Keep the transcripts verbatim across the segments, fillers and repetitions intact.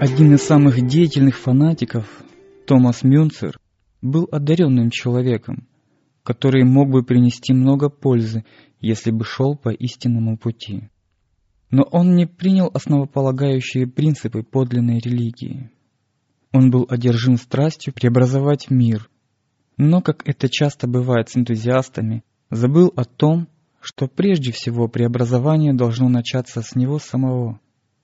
Один из самых деятельных фанатиков, Томас Мюнцер, был одаренным человеком, который мог бы принести много пользы, если бы шел по истинному пути. Но он не принял основополагающие принципы подлинной религии. Он был одержим страстью преобразовать мир, но, как это часто бывает с энтузиастами, забыл о том, что прежде всего преобразование должно начаться с него самого.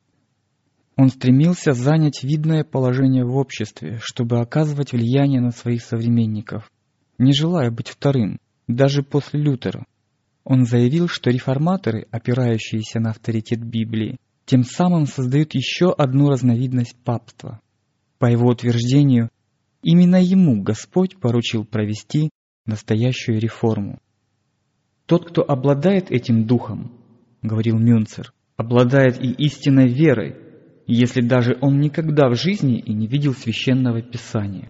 Он стремился занять видное положение в обществе, чтобы оказывать влияние на своих современников, не желая быть вторым, даже после Лютера. Он заявил, что реформаторы, опирающиеся на авторитет Библии, тем самым создают еще одну разновидность папства. По его утверждению, именно ему Господь поручил провести настоящую реформу. «Тот, кто обладает этим духом, — говорил Мюнцер, — обладает и истинной верой, если даже он никогда в жизни и не видел священного писания».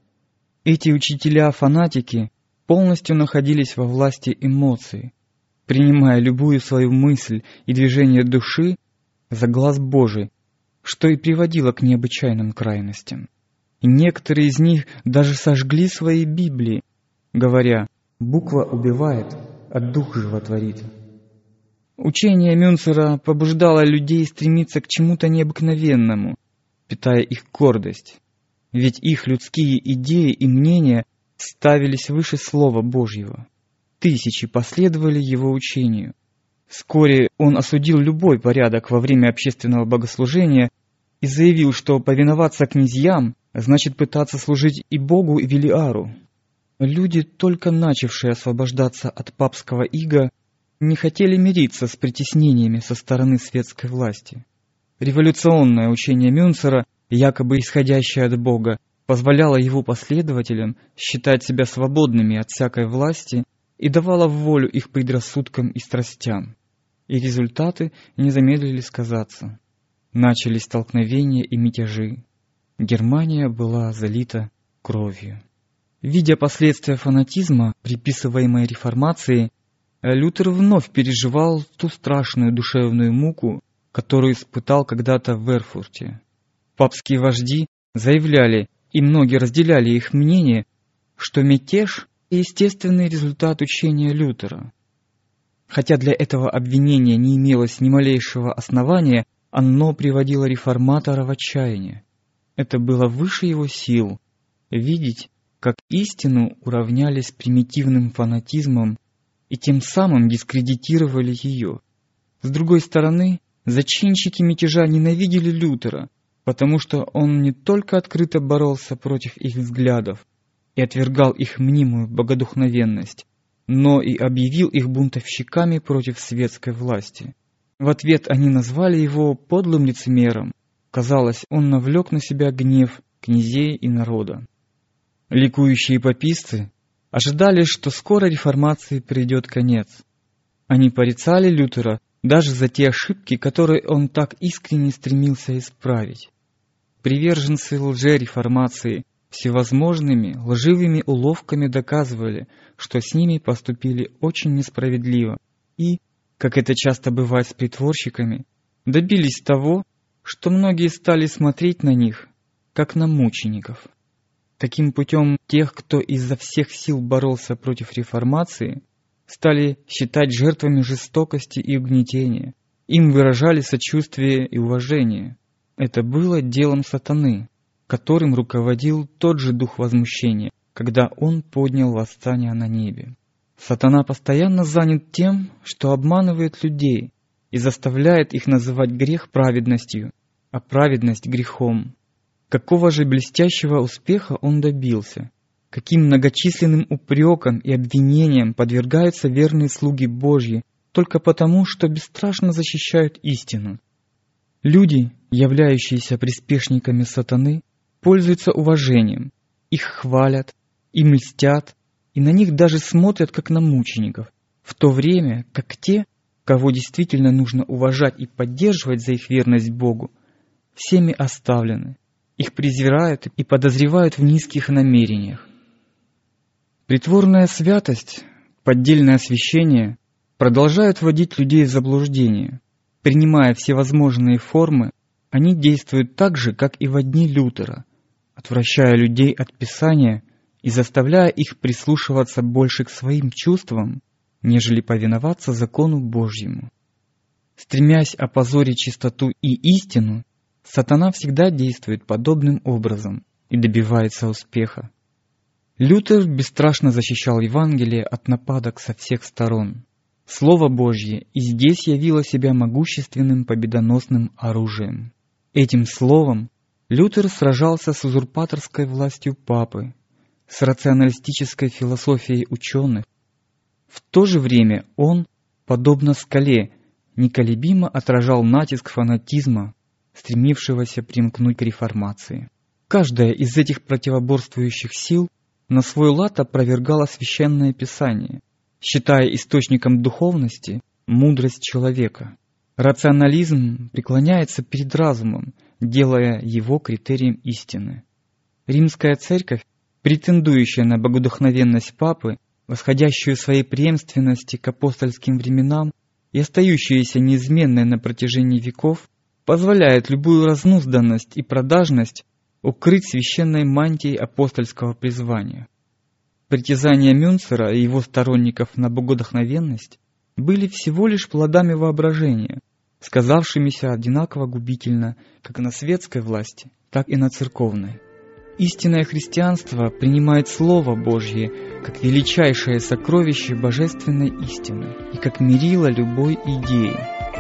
Эти учителя-фанатики полностью находились во власти эмоций, принимая любую свою мысль и движение души за глаз Божий, что и приводило к необычайным крайностям. И некоторые из них даже сожгли свои Библии, говоря: «Буква убивает, а дух животворит». Учение Мюнцера побуждало людей стремиться к чему-то необыкновенному, питая их гордость, ведь их людские идеи и мнения ставились выше Слова Божьего. Тысячи последовали его учению. Вскоре он осудил любой порядок во время общественного богослужения и заявил, что повиноваться князьям значит пытаться служить и Богу, и Велиару. Люди, только начавшие освобождаться от папского ига, не хотели мириться с притеснениями со стороны светской власти. Революционное учение Мюнцера, якобы исходящее от Бога, позволяло его последователям считать себя свободными от всякой власти и давало волю их предрассудкам и страстям. И результаты не замедлили сказаться. Начались столкновения и мятежи. Германия была залита кровью. Видя последствия фанатизма, приписываемой реформации, Лютер вновь переживал ту страшную душевную муку, которую испытал когда-то в Эрфурте. Папские вожди заявляли, и многие разделяли их мнение, что мятеж — естественный результат учения Лютера. Хотя для этого обвинения не имелось ни малейшего основания, оно приводило реформатора в отчаяние. Это было выше его сил — видеть, как истину уравняли с примитивным фанатизмом и тем самым дискредитировали ее. С другой стороны, зачинщики мятежа ненавидели Лютера, потому что он не только открыто боролся против их взглядов и отвергал их мнимую богодухновенность, но и объявил их бунтовщиками против светской власти. В ответ они назвали его подлым лицемером. Казалось, он навлек на себя гнев князей и народа. Ликующие паписты ожидали, что скоро реформации придет конец. Они порицали Лютера даже за те ошибки, которые он так искренне стремился исправить. Приверженцы лжереформации всевозможными лживыми уловками доказывали, что с ними поступили очень несправедливо и, как это часто бывает с притворщиками, добились того, что многие стали смотреть на них, как на мучеников. Таким путем тех, кто изо всех сил боролся против реформации, стали считать жертвами жестокости и угнетения. Им выражали сочувствие и уважение. Это было делом сатаны, которым руководил тот же дух возмущения, когда он поднял восстание на небе. Сатана постоянно занят тем, что обманывает людей и заставляет их называть грех праведностью, а праведность грехом. Какого же блестящего успеха он добился? Каким многочисленным упрекам и обвинениям подвергаются верные слуги Божьи только потому, что бесстрашно защищают истину? Люди, являющиеся приспешниками сатаны, пользуются уважением, их хвалят, им льстят, и на них даже смотрят как на мучеников, в то время как те, кого действительно нужно уважать и поддерживать за их верность Богу, всеми оставлены. Их презирают и подозревают в низких намерениях. Притворная святость, поддельное освящение продолжают вводить людей в заблуждение, принимая всевозможные формы Они действуют так же, как и во дни Лютера, отвращая людей от Писания и заставляя их прислушиваться больше к своим чувствам, нежели повиноваться закону Божьему. Стремясь опозорить чистоту и истину, сатана всегда действует подобным образом и добивается успеха. Лютер бесстрашно защищал Евангелие от нападок со всех сторон. Слово Божье и здесь явило себя могущественным победоносным оружием. Этим словом Лютер сражался с узурпаторской властью папы, с рационалистической философией ученых. В то же время он, подобно скале, неколебимо отражал натиск фанатизма, стремившегося примкнуть к реформации. Каждая из этих противоборствующих сил на свой лад опровергала Священное Писание, считая источником духовности мудрость человека. Рационализм преклоняется перед разумом, делая его критерием истины. Римская церковь, претендующая на богодухновенность папы, восходящую в своей преемственности к апостольским временам и остающаяся неизменной на протяжении веков, позволяет любую разнузданность и продажность укрыть священной мантией апостольского призвания. Притязания Мюнцера и его сторонников на богодухновенность были всего лишь плодами воображения, сказавшимися одинаково губительно как на светской власти, так и на церковной. Истинное христианство принимает Слово Божье как величайшее сокровище божественной истины и как мерило любой идеи.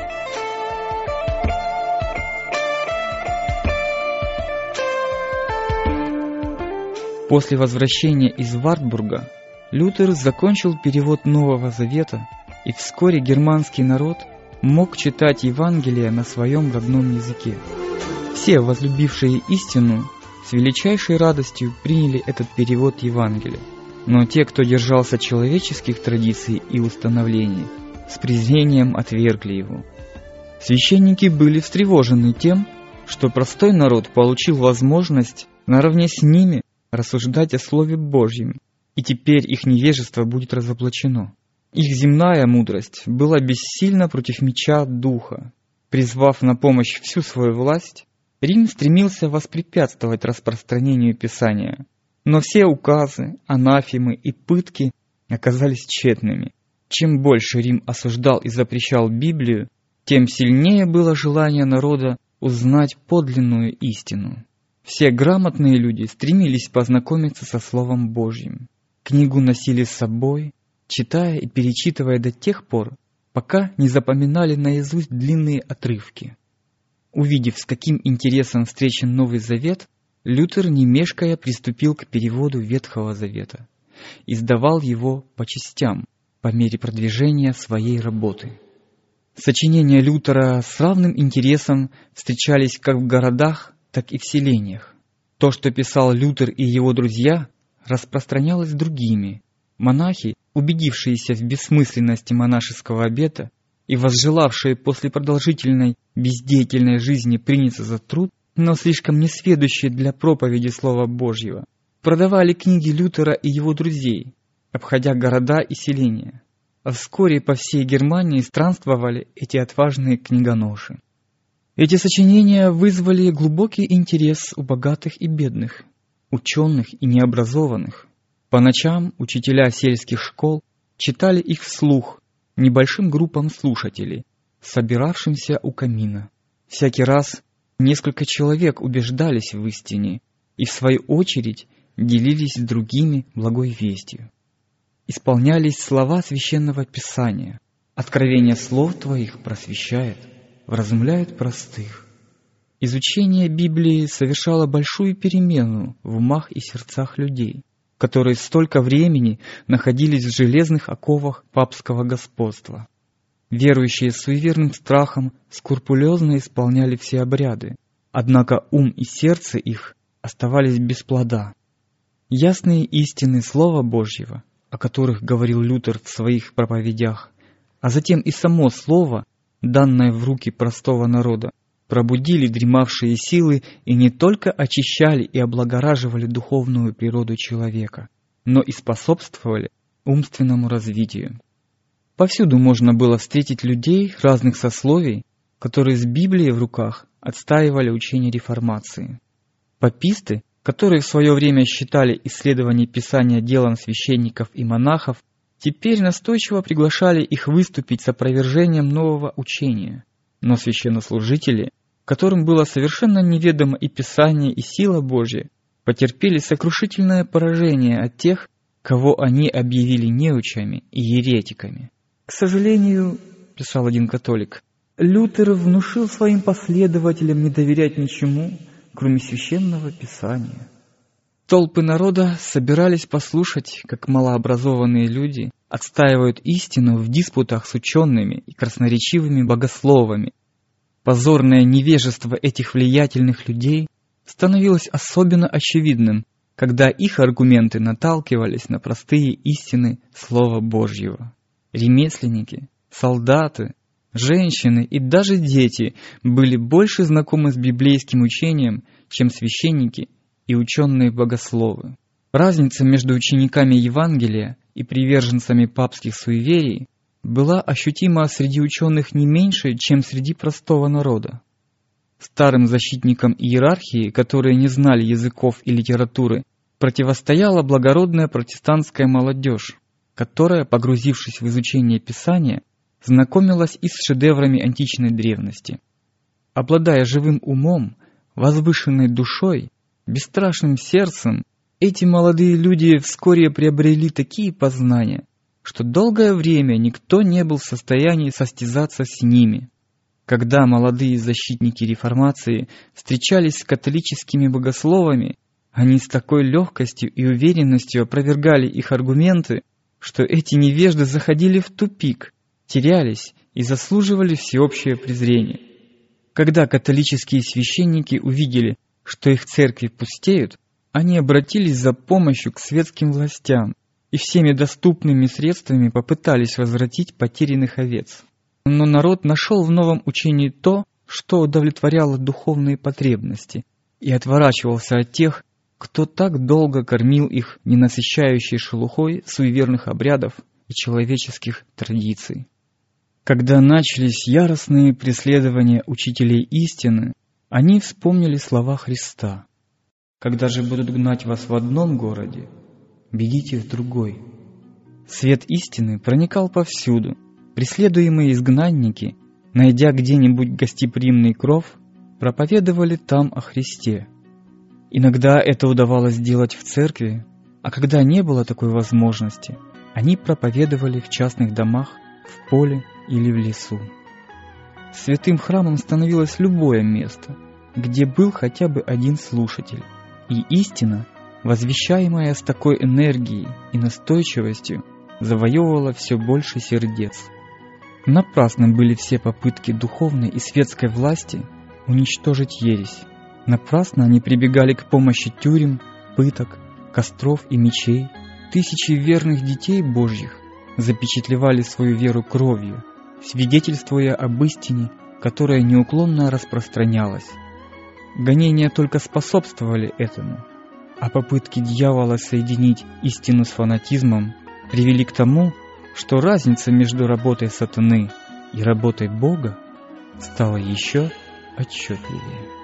После возвращения из Вартбурга Лютер закончил перевод Нового Завета, и вскоре германский народ мог читать Евангелие на своем родном языке. Все, возлюбившие истину, с величайшей радостью приняли этот перевод Евангелия, но те, кто держался человеческих традиций и установлений, с презрением отвергли его. Священники были встревожены тем, что простой народ получил возможность наравне с ними рассуждать о Слове Божьем, и теперь их невежество будет разоблачено. Их земная мудрость была бессильна против меча Духа. Призвав на помощь всю свою власть, Рим стремился воспрепятствовать распространению Писания, но все указы, анафемы и пытки оказались тщетными. Чем больше Рим осуждал и запрещал Библию, тем сильнее было желание народа узнать подлинную истину. Все грамотные люди стремились познакомиться со Словом Божьим. Книгу носили с собой, читая и перечитывая до тех пор, пока не запоминали наизусть длинные отрывки. Увидев, с каким интересом встречен Новый Завет, Лютер, не мешкая, приступил к переводу Ветхого Завета, издавал его по частям, по мере продвижения своей работы. Сочинения Лютера с равным интересом встречались как в городах, так и в селениях. То, что писал Лютер и его друзья, распространялось другими. Монахи, убедившиеся в бессмысленности монашеского обета и возжелавшие после продолжительной бездеятельной жизни приняться за труд, но слишком несведущие для проповеди Слова Божьего, продавали книги Лютера и его друзей, обходя города и селения. А вскоре по всей Германии странствовали эти отважные книгоноши. Эти сочинения вызвали глубокий интерес у богатых и бедных, ученых и необразованных. По ночам учителя сельских школ читали их вслух небольшим группам слушателей, собиравшимся у камина. Всякий раз несколько человек убеждались в истине и, в свою очередь, делились с другими благой вестью. Исполнялись слова Священного Писания: «Откровение слов Твоих просвещает, вразумляет простых». Изучение Библии совершало большую перемену в умах и сердцах людей, которые столько времени находились в железных оковах папского господства. Верующие с суеверным страхом скрупулезно исполняли все обряды, однако ум и сердце их оставались без плода. Ясные истины Слова Божьего, о которых говорил Лютер в своих проповедях, а затем и само Слово, данное в руки простого народа, пробудили дремавшие силы и не только очищали и облагораживали духовную природу человека, но и способствовали умственному развитию. Повсюду можно было встретить людей разных сословий, которые с Библией в руках отстаивали учение реформации. Паписты, которые в свое время считали исследование Писания делом священников и монахов, теперь настойчиво приглашали их выступить с опровержением нового учения. Но священнослужители, которым было совершенно неведомо и Писание, и сила Божья, потерпели сокрушительное поражение от тех, кого они объявили неучами и еретиками. «К сожалению, — писал один католик, — Лютер внушил своим последователям не доверять ничему, кроме священного Писания». Толпы народа собирались послушать, как малообразованные люди отстаивают истину в диспутах с учеными и красноречивыми богословами. Позорное невежество этих влиятельных людей становилось особенно очевидным, когда их аргументы наталкивались на простые истины Слова Божьего. Ремесленники, солдаты, женщины и даже дети были больше знакомы с библейским учением, чем священники и ученые-богословы. Разница между учениками Евангелия и приверженцами папских суеверий была ощутима среди ученых не меньше, чем среди простого народа. Старым защитникам иерархии, которые не знали языков и литературы, противостояла благородная протестантская молодежь, которая, погрузившись в изучение Писания, знакомилась и с шедеврами античной древности. Обладая живым умом, возвышенной душой, бесстрашным сердцем, эти молодые люди вскоре приобрели такие познания, что долгое время никто не был в состоянии состязаться с ними. Когда молодые защитники реформации встречались с католическими богословами, они с такой легкостью и уверенностью опровергали их аргументы, что эти невежды заходили в тупик, терялись и заслуживали всеобщее презрение. Когда католические священники увидели, что их церкви пустеют, они обратились за помощью к светским властям и всеми доступными средствами попытались возвратить потерянных овец. Но народ нашел в новом учении то, что удовлетворяло духовные потребности, и отворачивался от тех, кто так долго кормил их ненасыщающей шелухой суеверных обрядов и человеческих традиций. Когда начались яростные преследования учителей истины, они вспомнили слова Христа: «Когда же будут гнать вас в одном городе, бегите в другой». Свет истины проникал повсюду. Преследуемые изгнанники, найдя где-нибудь гостеприимный кров, проповедовали там о Христе. Иногда это удавалось делать в церкви, а когда не было такой возможности, они проповедовали в частных домах, в поле или в лесу. Святым храмом становилось любое место, где был хотя бы один слушатель, и истина, возвещаемая с такой энергией и настойчивостью, завоевывала все больше сердец. Напрасно были все попытки духовной и светской власти уничтожить ересь. Напрасно они прибегали к помощи тюрем, пыток, костров и мечей. Тысячи верных детей Божьих запечатлевали свою веру кровью, свидетельствуя об истине, которая неуклонно распространялась. Гонения только способствовали этому, а попытки дьявола соединить истину с фанатизмом привели к тому, что разница между работой сатаны и работой Бога стала еще отчетливее.